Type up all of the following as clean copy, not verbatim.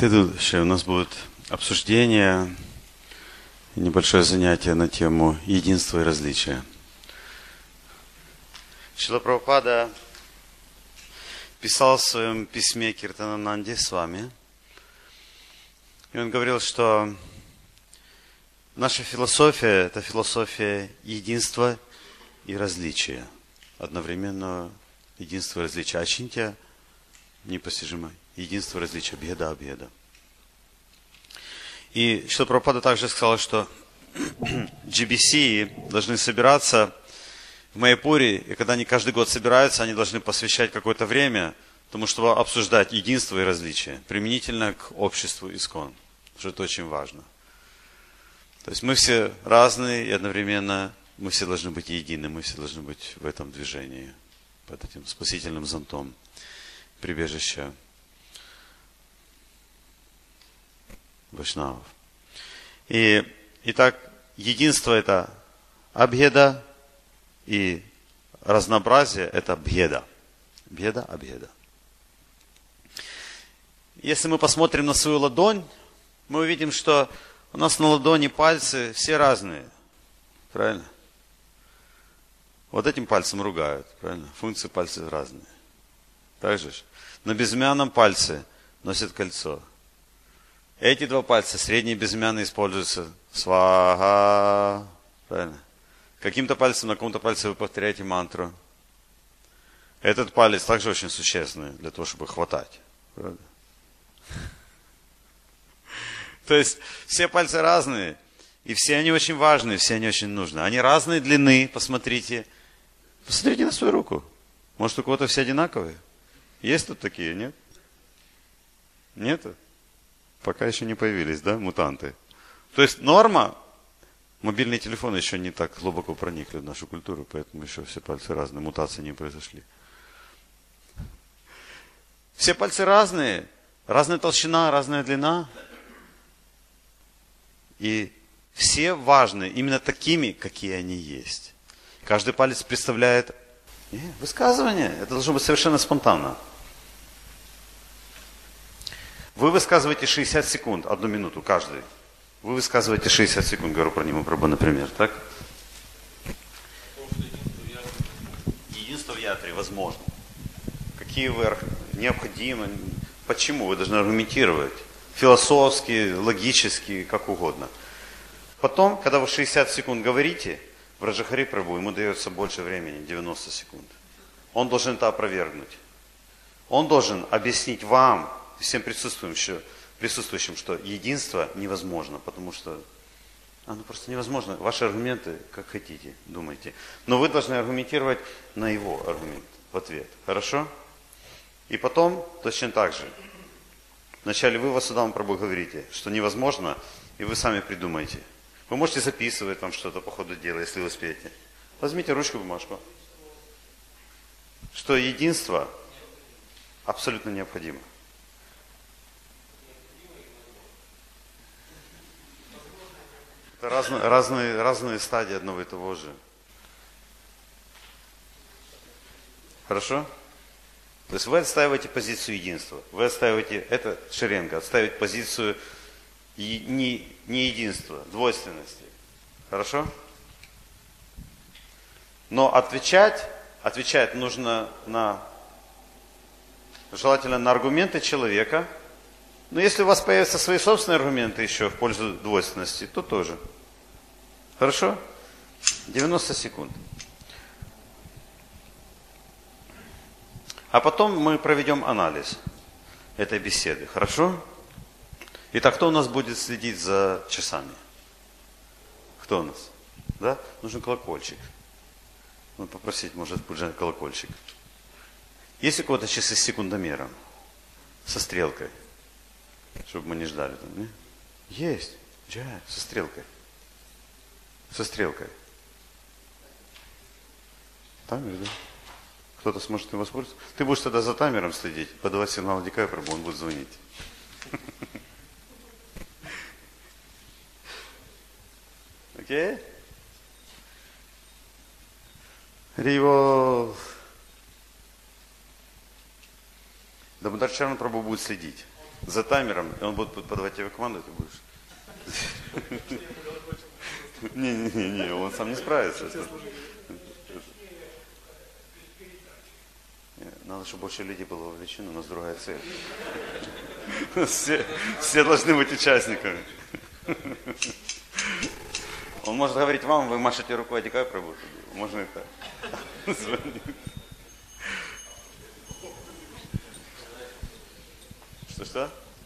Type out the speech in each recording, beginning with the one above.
Следующее у нас будет обсуждение, небольшое занятие на тему единства и различия. Шрила Прабхупада писал в своем письме Киртанананде с вами, и он говорил, что наша философия – это философия единства и различия. Одновременно единство и различие. Ачинтя непостижимо. Единство и различие. Бхеда-абхеда. И Шрила Прабхупада также сказал, что GBC должны собираться в Майяпуре, и когда они каждый год собираются, они должны посвящать какое-то время тому, чтобы обсуждать единство и различие, применительно к обществу ИСККОН, что это очень важно. То есть мы все разные, и одновременно мы все должны быть едины, мы все должны быть в этом движении, под этим спасительным зонтом, прибежища вайшнавов. Итак, единство это абхеда, и разнообразие это бхеда. Бхеда, абхеда. Если мы посмотрим на свою ладонь, мы увидим, что у нас на ладони пальцы все разные. Правильно? Вот этим пальцем ругают. Правильно? Функции пальцев разные. Так же? На безымянном пальце носят кольцо. Эти два пальца, средний и безымянный, используются сваха. Правильно? Каким-то пальцем, на каком-то пальце вы повторяете мантру. Этот палец также очень существенный для того, чтобы хватать. Правда? То есть все пальцы разные, и все они очень важные, все они очень нужны. Они разной длины, посмотрите. Посмотрите на свою руку. Может, у кого-то все одинаковые? Есть тут такие, нет? Нету? Пока еще не появились, да, мутанты? То есть норма, мобильные телефоны еще не так глубоко проникли в нашу культуру, поэтому еще все пальцы разные, мутации не произошли. Все пальцы разные, разная толщина, разная длина. И все важны именно такими, какие они есть. Каждый палец представляет высказывание. Это должно быть совершенно спонтанно. Вы высказываете 60 секунд, 1 минуту каждый. Вы высказываете 60 секунд, говорю про него, например, так? Единство в ятре возможно. Какие вы необходимы, почему? Вы должны аргументировать. Философски, логически, как угодно. Потом, когда вы 60 секунд говорите, в Раджахари Прабху ему дается больше времени, 90 секунд. Он должен это опровергнуть. Он должен объяснить вам, всем присутствующим, что единство невозможно, потому что оно просто невозможно. Ваши аргументы, как хотите, думайте. Но вы должны аргументировать на его аргумент в ответ. Хорошо? И потом точно так же. Вначале вы Васудама Прабху говорите, что невозможно, и вы сами придумаете. Вы можете записывать там что-то по ходу дела, если вы успеете. Возьмите ручку, бумажку. Что единство абсолютно необходимо. Это разные стадии одного и того же. Хорошо? То есть вы отстаиваете позицию единства. Вы отстаиваете, это Шеренга, отстаивает позицию не единства, двойственности. Хорошо? Но отвечать нужно желательно на аргументы человека. Но если у вас появятся свои собственные аргументы еще в пользу двойственности, то тоже. Хорошо? 90 секунд. А потом мы проведем анализ этой беседы. Хорошо? Итак, кто у нас будет следить за часами? Кто у нас? Да? Нужен колокольчик. Надо попросить, может, пуджать колокольчик. Есть у кого-то часы с секундомером? Со стрелкой? Чтобы мы не ждали там, не? Есть. Со стрелкой. Со стрелкой. Таймер, да? Кто-то сможет им воспользоваться? Ты будешь тогда за таймером следить, подавать сигнал Дикая Прабху, он будет звонить. Окей? Ривол. Дамодар Чарна Прабху будет следить. за таймером, и он будет подавать тебе команду, и ты будешь. Не, он сам не справится. Надо, чтобы больше людей было вовлечено, у нас другая цель. Все должны быть участниками. Он может говорить вам, вы машете рукой, а дикая пробует. Можно и так. Что?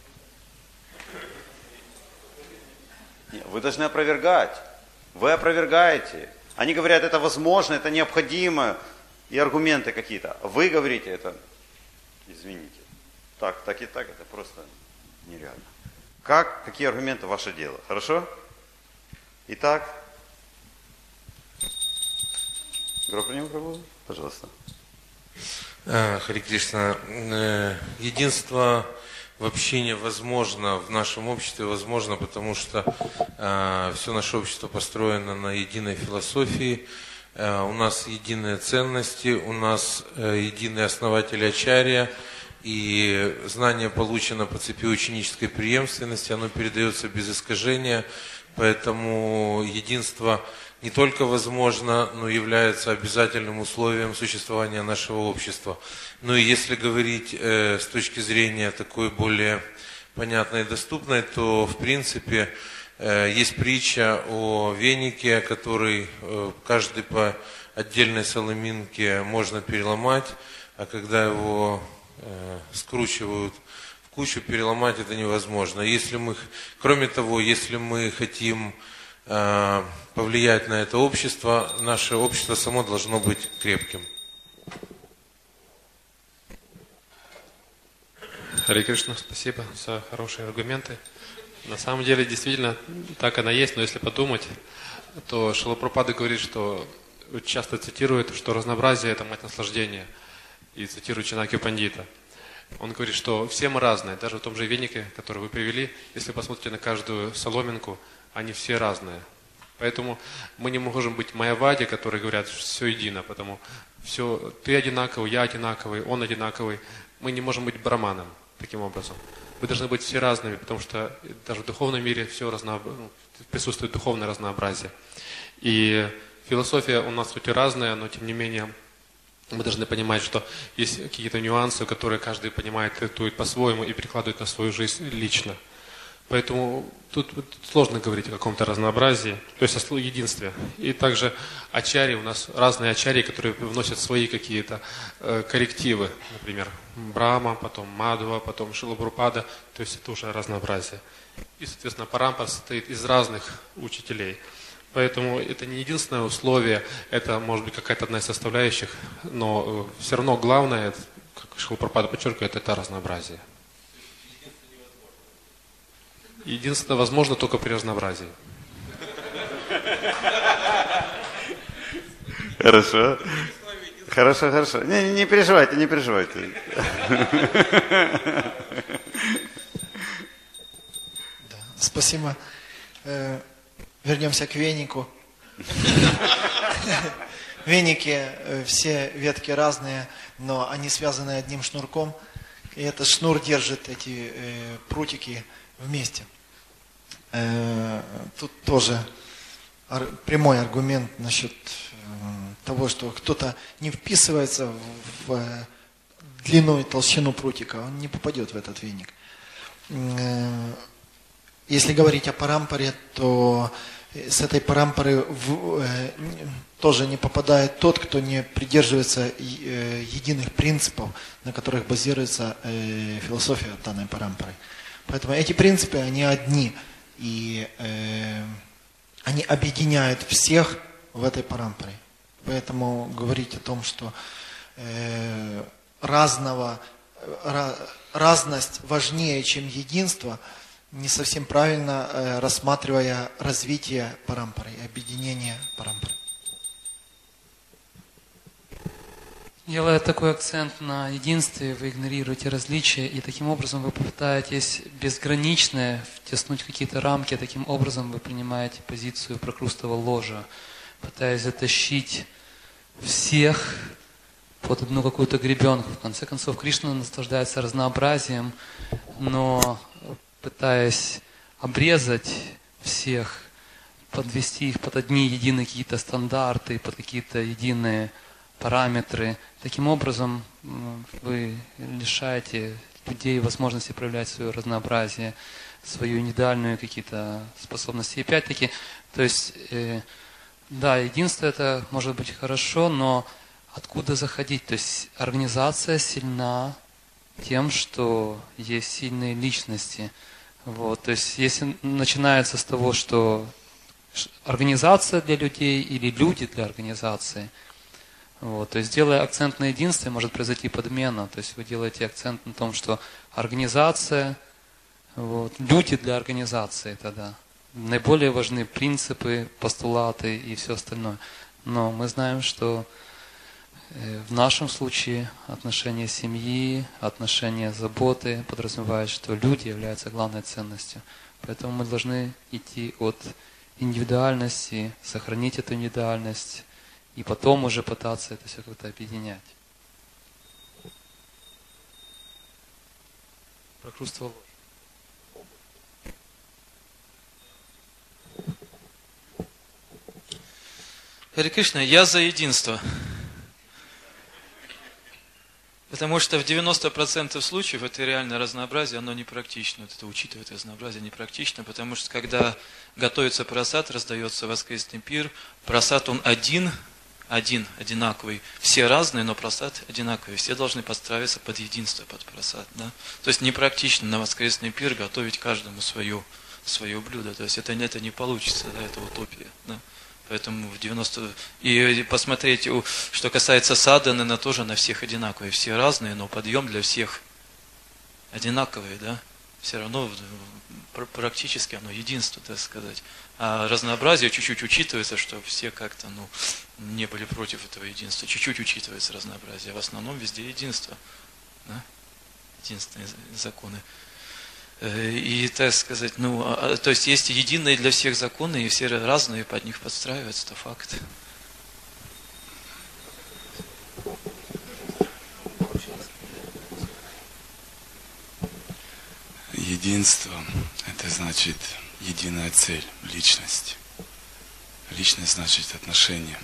Нет, вы должны опровергать. Вы опровергаете. Они говорят, это возможно, это необходимо. И аргументы какие-то. Вы говорите, это, извините, так и так, это просто нереально. Какие аргументы, ваше дело. Хорошо? Итак, пожалуйста. Харе Кришна, единство в общении возможно, в нашем обществе возможно, потому что все наше общество построено на единой философии. У нас единые ценности, у нас единые основатели ачарья, и знание получено по цепи ученической преемственности, оно передается без искажения, поэтому единство не только возможно, но является обязательным условием существования нашего общества. Ну и если говорить с точки зрения такой более понятной и доступной, то в принципе есть притча о венике, который каждый по отдельной соломинке можно переломать, а когда его скручивают в кучу, переломать это невозможно. Кроме того, если мы хотим повлиять на это общество, наше общество само должно быть крепким. Харе Кришна, спасибо за хорошие аргументы. На самом деле, действительно, так оно есть, но если подумать, то Шрила Прабхупада говорит, что часто цитирует, что разнообразие – это мать наслаждения, и цитирует Чанакью Пандита. Он говорит, что все мы разные, даже в том же венике, который вы привели, если посмотрите на каждую соломинку, они все разные. Поэтому мы не можем быть майявади, которые говорят, что все едино, потому все, ты одинаковый, я одинаковый, он одинаковый. Мы не можем быть браманом таким образом. Вы должны быть все разными, потому что даже в духовном мире присутствует духовное разнообразие. И философия у нас хоть и разная, но тем не менее мы должны понимать, что есть какие-то нюансы, которые каждый понимает, трактует по-своему и перекладывает на свою жизнь лично. Поэтому тут сложно говорить о каком-то разнообразии, то есть о единстве. И также ачарьи, у нас разные ачарьи, которые вносят свои какие-то коррективы. Например, Брахма, потом Мадхва, потом Шрила Прабхупада, то есть это уже разнообразие. И, соответственно, парампара состоит из разных учителей. Поэтому это не единственное условие, это может быть какая-то одна из составляющих, но все равно главное, как Шрила Прабхупада подчеркивает, это разнообразие. Единственное, возможно, только при разнообразии. Хорошо. Хорошо. Не переживайте. Да, спасибо. Вернемся к венику. Веники, все ветки разные, но они связаны одним шнурком. И этот шнур держит эти прутики вместе. Тут тоже прямой аргумент насчет того, что кто-то не вписывается в длину и толщину прутика, он не попадет в этот веник. Если говорить о парампаре, то с этой парампары тоже не попадает тот, кто не придерживается единых принципов, на которых базируется философия данной парампары. Поэтому эти принципы, они одни, и они объединяют всех в этой парампаре. Поэтому говорить о том, что разность важнее, чем единство, не совсем правильно, рассматривая развитие парампары, объединение парампары. Делая такой акцент на единстве, вы игнорируете различия, и таким образом вы попытаетесь безграничное втиснуть какие-то рамки, таким образом вы принимаете позицию прокрустового ложа, пытаясь затащить всех под одну какую-то гребенку. В конце концов, Кришна наслаждается разнообразием, но пытаясь обрезать всех, подвести их под одни единые какие-то стандарты, под какие-то единые параметры. Таким образом, вы лишаете людей возможности проявлять свое разнообразие, свою индивидуальную какие-то способности. И опять-таки, то есть, да, единство это может быть хорошо, но откуда заходить? То есть организация сильна тем, что есть сильные личности. Вот. То есть если начинается с того, что организация для людей или люди для организации, вот, то есть делая акцент на единстве, может произойти подмена. То есть вы делаете акцент на том, что организация, вот, люди для организации тогда. Наиболее важны принципы, постулаты и все остальное. Но мы знаем, что в нашем случае отношения семьи, отношения заботы подразумевают, что люди являются главной ценностью. Поэтому мы должны идти от индивидуальности, сохранить эту индивидуальность, и потом уже пытаться это все как-то объединять. Прокрустовал. Харе Кришна, я за единство. Потому что в 90% случаев это реальное разнообразие, оно непрактично. Вот это учитывать разнообразие непрактично, потому что когда готовится прасад, раздается воскресный пир, прасад он один, одинаковый. Все разные, но прасад одинаковый. Все должны подстраиваться под единство, под прасад. Да? То есть непрактично на воскресный пир готовить каждому свое блюдо. То есть это не получится, да, это утопия. Да? Поэтому в 90... И посмотреть, что касается садханы, она тоже на всех одинаковые. Все разные, но подъем для всех одинаковый, да? Все равно практически оно единство, так сказать. А разнообразие чуть-чуть учитывается, что все как-то, не были против этого единства. Чуть-чуть учитывается разнообразие. В основном везде единство. Да? Единственные законы. И, так сказать, то есть есть единые для всех законы, и все разные под них подстраиваются, это факт. Единство – это значит единая цель, личность. Личность значит отношения.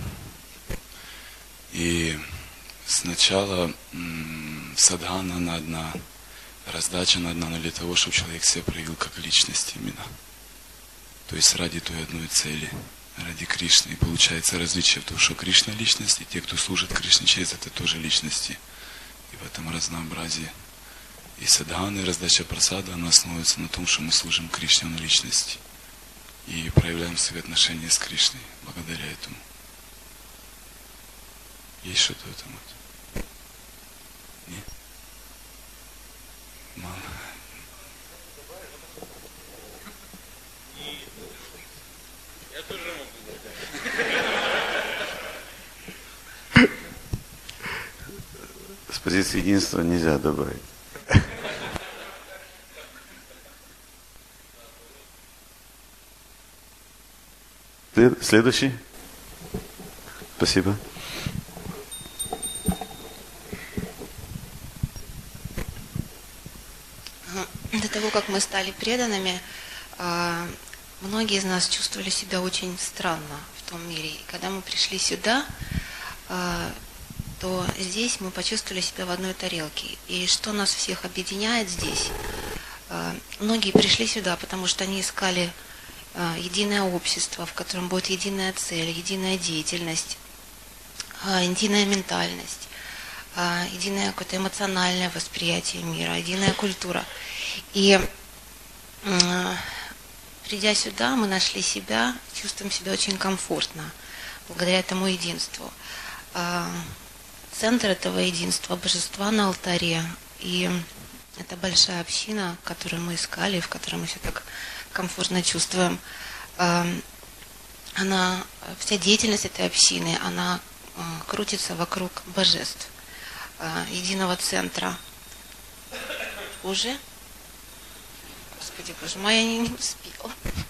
И сначала садхана она одна, раздача на одна, но для того, чтобы человек себя проявил как личность именно. То есть ради той одной цели, ради Кришны. И получается различие в том, что Кришна личность, и те, кто служит Кришне через это, тоже личности. И в этом разнообразии. И садхана, и раздача прасада, она основывается на том, что мы служим Кришне, он личность. И проявляем свои отношения с Кришной благодаря этому. Есть что-то в этом? Нет? Мало. Я тоже могу. С позиции единства нельзя добавить. Следующий. Спасибо. До того, как мы стали преданными, многие из нас чувствовали себя очень странно в том мире. И когда мы пришли сюда, то здесь мы почувствовали себя в одной тарелке. И что нас всех объединяет здесь? Многие пришли сюда, потому что они искали единое общество, в котором будет единая цель, единая деятельность, единая ментальность, единое какое-то эмоциональное восприятие мира, единая культура. И придя сюда, мы нашли себя, чувствуем себя очень комфортно, благодаря этому единству. Центр этого единства, божества на алтаре, и это большая община, которую мы искали, в которой мы себя так комфортно чувствуем. Вся деятельность этой общины, она крутится вокруг божеств, единого центра. Уже? Господи, Боже мой, я не успела.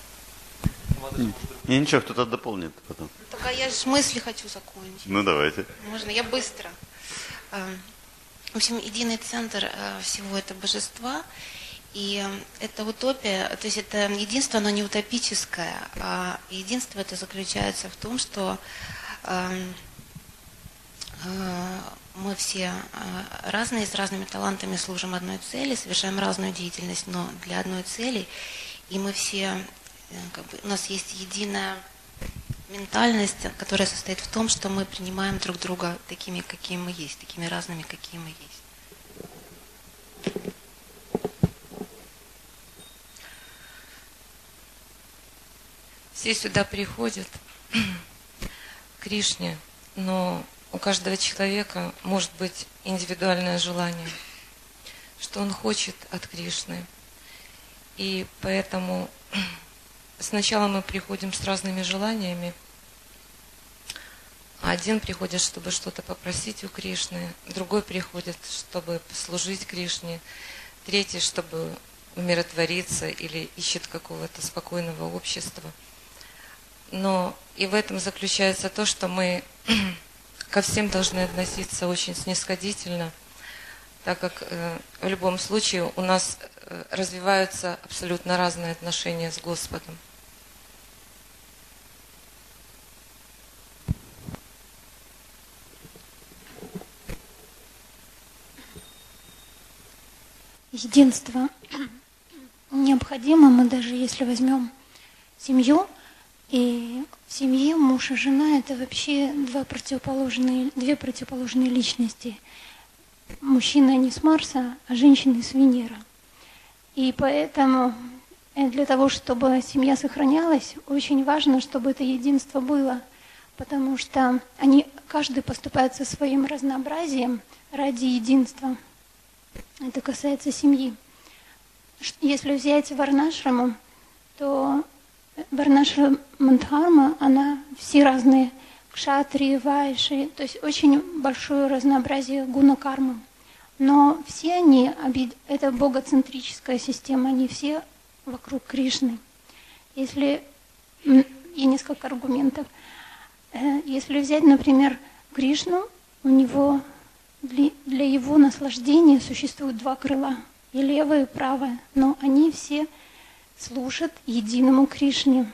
Ничего, кто-то дополнит потом. Так я же мысли хочу закончить. Ну, давайте. Можно? Я быстро. В общем, единый центр всего это божества. И это утопия, то есть это единство, оно не утопическое, а единство это заключается в том, что мы все разные, с разными талантами служим одной цели, совершаем разную деятельность, но для одной цели. И мы все, у нас есть единая ментальность, которая состоит в том, что мы принимаем друг друга такими, какими мы есть, такими разными, какие мы есть. Все сюда приходят к Кришне, но у каждого человека может быть индивидуальное желание, что он хочет от Кришны. И поэтому сначала мы приходим с разными желаниями. Один приходит, чтобы что-то попросить у Кришны, другой приходит, чтобы послужить Кришне, третий, чтобы умиротвориться или ищет какого-то спокойного общества. Но и в этом заключается то, что мы ко всем должны относиться очень снисходительно, так как в любом случае у нас развиваются абсолютно разные отношения с Господом. Единство необходимо. Мы даже если возьмем семью, и в семье муж и жена это вообще две противоположные личности. Мужчина не с Марса, а женщина с Венеры. И поэтому для того, чтобы семья сохранялась, очень важно, чтобы это единство было, потому что каждый поступает со своим разнообразием ради единства. Это касается семьи. Если взять Варнашраму, то Варнашрама-дхарма, она все разные, кшатрии, вайши, то есть очень большое разнообразие гуна-кармы. Но все они, это богоцентрическая система, они все вокруг Кришны. И несколько аргументов. Если взять, например, Кришну, у него для его наслаждения существует два крыла, и левое, и правое, но они все служат единому Кришне.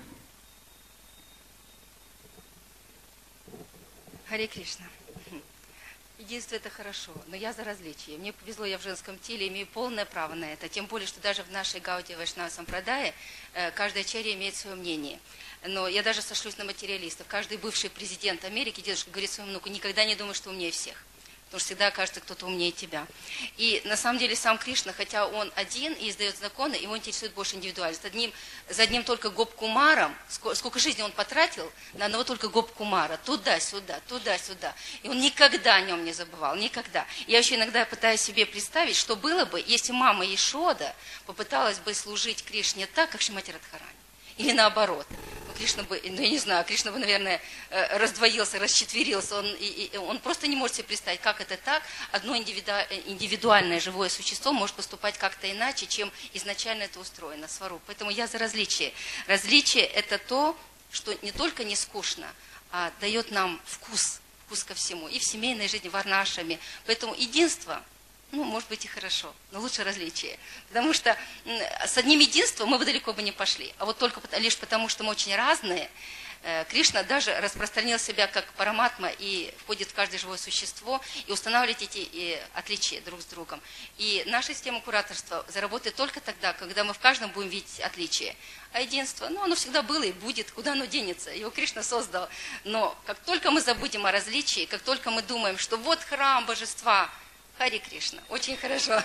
Харе Кришна. Единство это хорошо, но я за различие. Мне повезло, я в женском теле, имею полное право на это. Тем более, что даже в нашей Гаудия Вайшнава Сампрадае каждая ачарья имеет свое мнение. Но я даже сошлюсь на материалистов. Каждый бывший президент Америки, дедушка, говорит своему внуку: никогда не думай, что умнее всех. Потому что всегда кажется, кто-то умнее тебя. И на самом деле сам Кришна, хотя он один и издает законы, его интересует больше индивидуальность. За одним только Гоп-кумаром, сколько жизни он потратил на одного только Гоп-кумара, туда-сюда, туда-сюда. И он никогда о нем не забывал, никогда. Я еще иногда пытаюсь себе представить, что было бы, если мама Ешода попыталась бы служить Кришне так, как Шримати Радхарани. Или наоборот. Кришна бы, я не знаю, Кришна бы, наверное, раздвоился, расчетверился. Он просто не может себе представить, как это так. Одно индивидуальное живое существо может поступать как-то иначе, чем изначально это устроено, свару. Поэтому я за различие. Различие – это то, что не только не скучно, а дает нам вкус ко всему. И в семейной жизни, варнашами. Поэтому единство – может быть и хорошо, но лучше различие. Потому что с одним единством мы бы далеко бы не пошли. А вот только лишь потому, что мы очень разные, Кришна даже распространил себя как параматма и входит в каждое живое существо и устанавливает эти отличия друг с другом. И наша система кураторства заработает только тогда, когда мы в каждом будем видеть отличия. А единство, оно всегда было и будет, куда оно денется. Его Кришна создал. Но как только мы забудем о различии, как только мы думаем, что вот храм божества, Харе Кришна. Очень хорошо.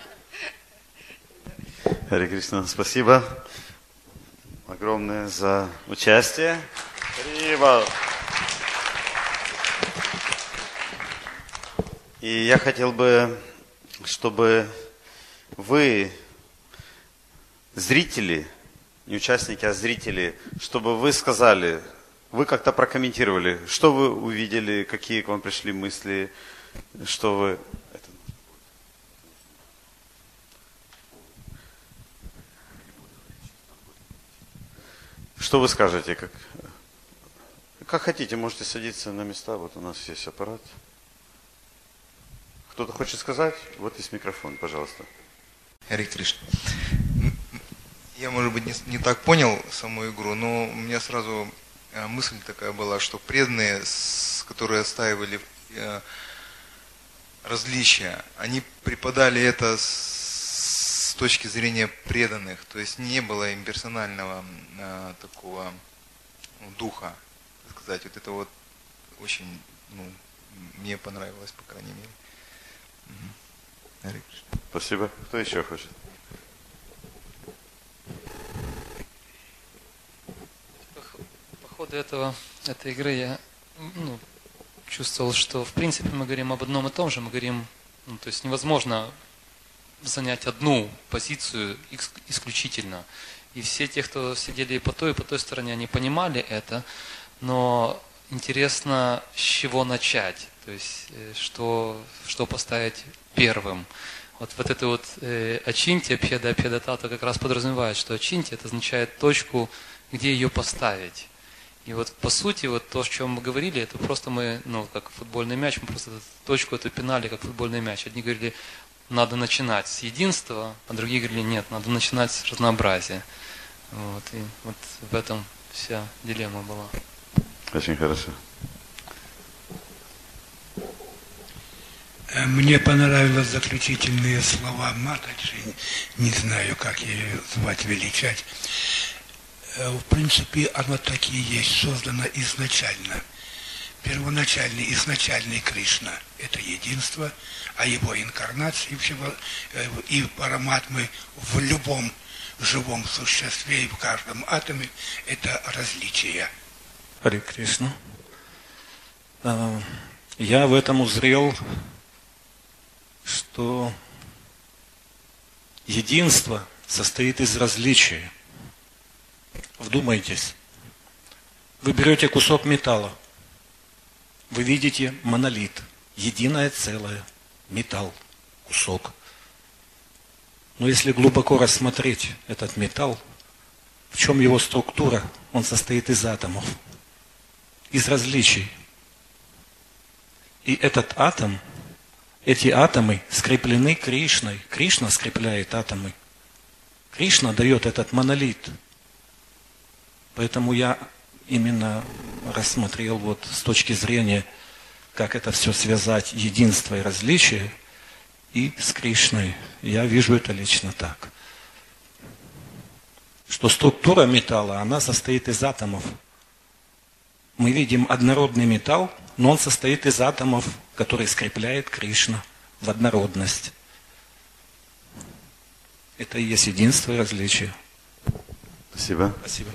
Харе Кришна, спасибо огромное за участие. Спасибо. И я хотел бы, чтобы вы, зрители, не участники, а зрители, чтобы вы сказали, вы как-то прокомментировали, что вы увидели, какие к вам пришли мысли, что вы... Что вы скажете? Как хотите, можете садиться на места. Вот у нас есть аппарат. Кто-то хочет сказать? Вот есть микрофон, пожалуйста. Харе Кришна. Я, может быть, не так понял саму игру, но у меня сразу мысль такая была, что преданные, которые отстаивали различия, они преподали это с точки зрения преданных, то есть не было имперсонального такого духа, так сказать. Вот это вот очень, мне понравилось, по крайней мере. Харе Кришна. Спасибо. Кто еще хочет? По ходу этой игры я чувствовал, что в принципе мы говорим об одном и том же. Мы говорим, то есть невозможно занять одну позицию исключительно. И все те, кто сидели и по той стороне, они понимали это, но интересно, с чего начать, то есть что поставить первым. Вот это вот ачинтия, пхеда, пхедатата как раз подразумевает, что ачинтия это означает точку, где ее поставить. И вот по сути, вот то, о чем мы говорили, это просто мы, как футбольный мяч, мы просто эту точку эту пинали, как футбольный мяч. Одни говорили, надо начинать с единства, а другие говорили, нет, надо начинать с разнообразия. Вот, и вот в этом вся дилемма была. Очень хорошо. Мне понравились заключительные слова Матаджи, не знаю, как ее звать, величать. В принципе, оно так и есть, создано изначально. Первоначальный, изначальный Кришна – это единство, а его инкарнации и параматмы в любом живом существе и в каждом атоме – это различия. Харе Кришна. Я в этом узрел, что единство состоит из различия. Вдумайтесь. Вы берете кусок металла, вы видите монолит, единое целое, металл, кусок. Но если глубоко рассмотреть этот металл, в чем его структура, он состоит из атомов, из различий. И этот атом, эти атомы скреплены Кришной. Кришна скрепляет атомы. Кришна дает этот монолит. Поэтому я именно рассмотрел вот с точки зрения, как это все связать, единство и различие, и с Кришной. Я вижу это лично так. Что структура металла, она состоит из атомов. Мы видим однородный металл, но он состоит из атомов, которые скрепляет Кришна в однородность. Это и есть единство и различие. Спасибо. Спасибо.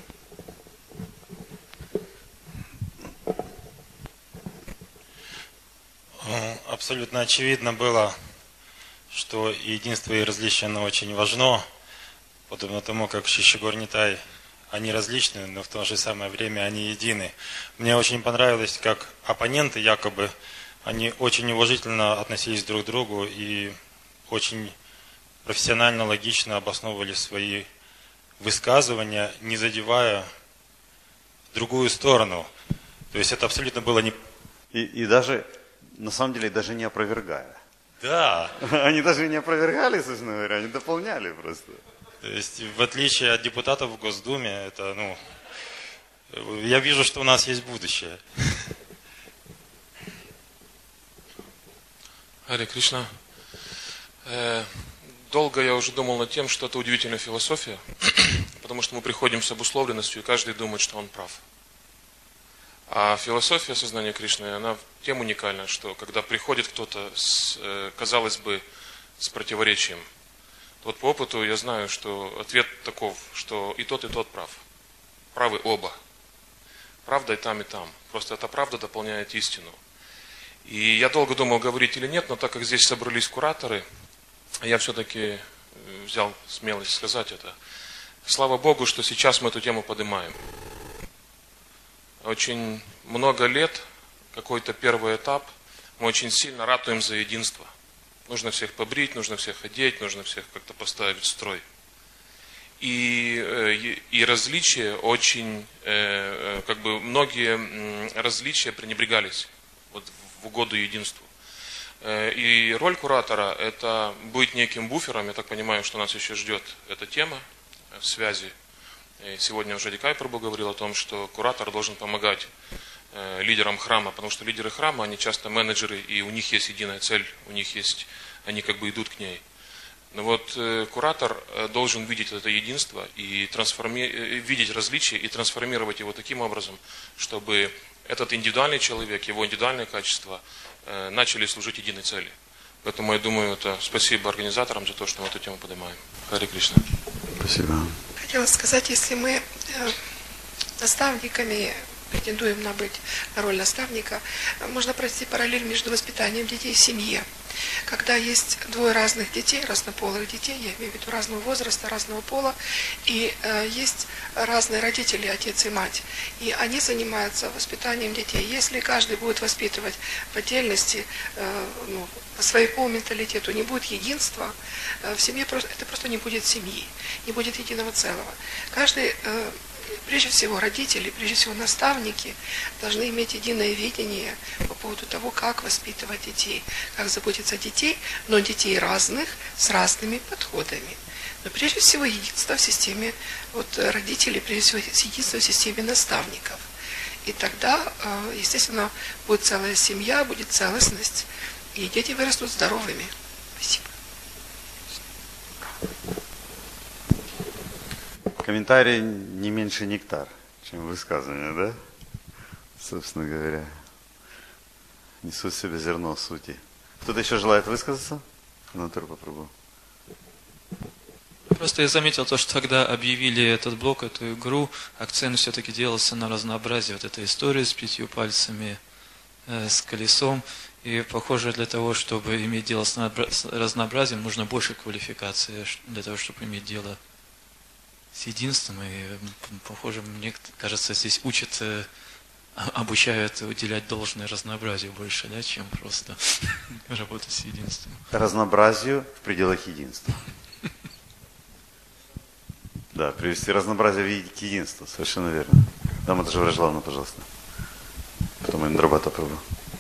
Абсолютно очевидно было, что единство и различие, оно очень важно, подобно тому, как Шишигор Нитай, они различны, но в то же самое время они едины. Мне очень понравилось, как оппоненты якобы, они очень уважительно относились друг к другу и очень профессионально, логично обосновывали свои высказывания, не задевая другую сторону. То есть это абсолютно было не... И даже, на самом деле, даже не опровергая. Да. Они даже не опровергали, собственно говоря, они дополняли просто. То есть, в отличие от депутатов в Госдуме, это, я вижу, что у нас есть будущее. Харе Кришна. Долго я уже думал над тем, что это удивительная философия, потому что мы приходим с обусловленностью, и каждый думает, что он прав. А философия сознания Кришны, она тем уникальна, что когда приходит кто-то, казалось бы, с противоречием, вот по опыту я знаю, что ответ таков, что и тот прав. Правы оба. Правда и там, и там. Просто эта правда дополняет истину. И я долго думал, говорить или нет, но так как здесь собрались кураторы, я все-таки взял смелость сказать это. Слава Богу, что сейчас мы эту тему поднимаем. Очень много лет, какой-то первый этап, мы очень сильно ратуем за единство. Нужно всех побрить, нужно всех одеть, нужно всех как-то поставить в строй. И различия очень, многие различия пренебрегались вот, в угоду единству. И роль куратора – это быть неким буфером. Я так понимаю, что нас еще ждет эта тема в связи. И сегодня уже Дикай Прабху говорил о том, что куратор должен помогать лидерам храма, потому что лидеры храма, они часто менеджеры, и у них есть единая цель, они как бы идут к ней. Но вот куратор должен видеть это единство и видеть различия и трансформировать его таким образом, чтобы этот индивидуальный человек, его индивидуальные качества начали служить единой цели. Поэтому я думаю, это спасибо организаторам за то, что мы эту тему поднимаем. Харе Кришна. Спасибо. Хотела сказать, если мы наставниками претендуем на роль наставника, можно провести параллель между воспитанием детей в семье. Когда есть двое разных детей, разнополых детей, я имею в виду разного возраста, разного пола, и есть разные родители, отец и мать, и они занимаются воспитанием детей. Если каждый будет воспитывать в отдельности, по своему менталитету, не будет единства, в семье это просто не будет семьи, не будет единого целого. Каждый, прежде всего родители, прежде всего наставники должны иметь единое видение по поводу того, как воспитывать детей, как заботиться о детей, но детей разных, с разными подходами. Но прежде всего единство в системе родителей, прежде всего единство в системе наставников. И тогда, естественно, будет целая семья, будет целостность, и дети вырастут здоровыми. Спасибо. Комментарий не меньше нектар, чем высказывание, да? Собственно говоря, несут в себе зерно сути. Кто-то еще желает высказаться? Анатолий, попробуй. Просто я заметил то, что когда объявили этот блок, эту игру, акцент все-таки делался на разнообразии. Вот эта история с 5 пальцами, с колесом. И, похоже, для того, чтобы иметь дело с разнообразием, нужно больше квалификации, для того, чтобы иметь дело с единством. И, похоже, мне кажется, здесь учат, обучают уделять должное разнообразию больше, да, чем просто работать с единством. Разнообразию в пределах единства. Да, привести разнообразие к единству, совершенно верно. Дама даже Вражлавна, пожалуйста. Потом Индрабата Прабху.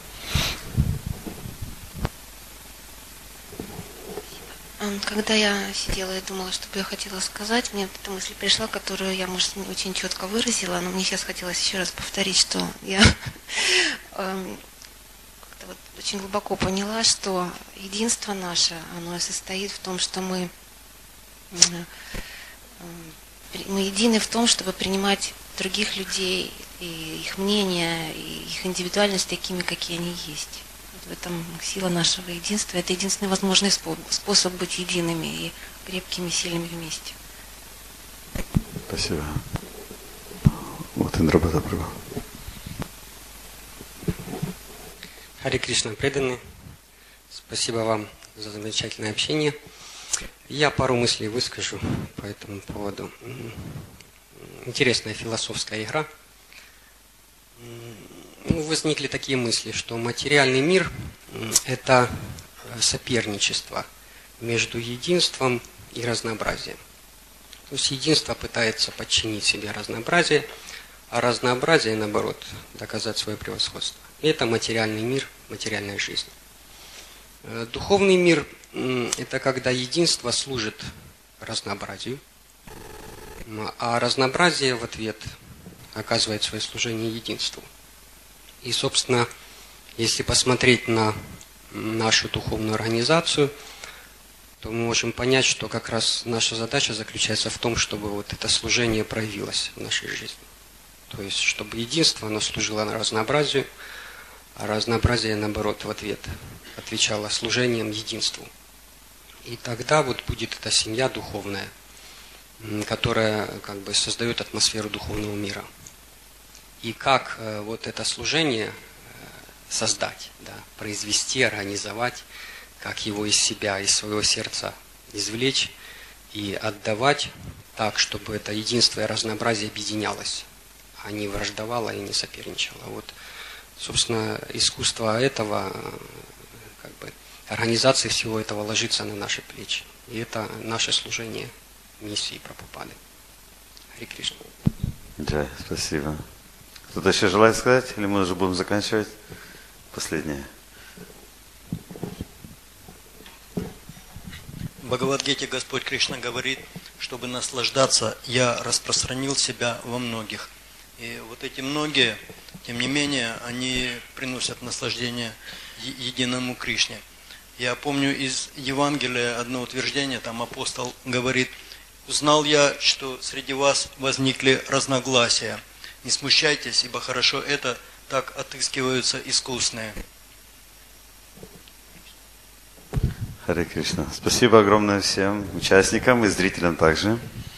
Когда я сидела и думала, что бы я хотела сказать, мне эта мысль пришла, которую я, может, не очень четко выразила, но мне сейчас хотелось еще раз повторить, что я как-то очень глубоко поняла, что единство наше, оно состоит в том, что мы едины в том, чтобы принимать других людей, и их мнения, и их индивидуальность такими, какие они есть. В этом сила нашего единства. Это единственный возможный способ быть едиными и крепкими, сильными вместе. Спасибо. Вот Индрабата Прабху. Харе Кришна, преданные. Спасибо вам за замечательное общение. Я пару мыслей выскажу по этому поводу. Интересная философская игра. Возникли такие мысли, что материальный мир – это соперничество между единством и разнообразием. То есть единство пытается подчинить себе разнообразие, а разнообразие, наоборот, доказать свое превосходство. И это материальный мир, материальная жизнь. Духовный мир – это когда единство служит разнообразию, а разнообразие в ответ оказывает свое служение единству. И, собственно, если посмотреть на нашу духовную организацию, то мы можем понять, что как раз наша задача заключается в том, чтобы вот это служение проявилось в нашей жизни. То есть, чтобы единство, оно служило разнообразию, а разнообразие, наоборот, в ответ отвечало служением единству. И тогда вот будет эта семья духовная, которая как бы создает атмосферу духовного мира. И как вот это служение создать, да, произвести, организовать, как его из себя, из своего сердца извлечь и отдавать так, чтобы это единство и разнообразие объединялось, а не враждовало и не соперничало. Вот, собственно, искусство этого, как бы, организации всего этого ложится на наши плечи. И это наше служение миссии Прабхупады. Харе Кришна. Да, спасибо. Кто-то еще желает сказать? Или мы уже будем заканчивать? Последнее. Бхагавад-гите Господь Кришна говорит, чтобы наслаждаться, я распространил себя во многих. И вот эти многие, тем не менее, они приносят наслаждение единому Кришне. Я помню из Евангелия одно утверждение, там апостол говорит: «Узнал я, что среди вас возникли разногласия. Не смущайтесь, ибо хорошо это, так отыскиваются искусные». Харе Кришна. Спасибо огромное всем участникам и зрителям также.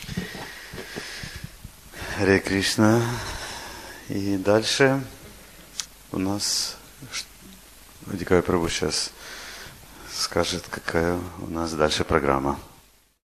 Харе Кришна. И дальше у нас Адикая Прабhu сейчас скажет, какая у нас дальше программа.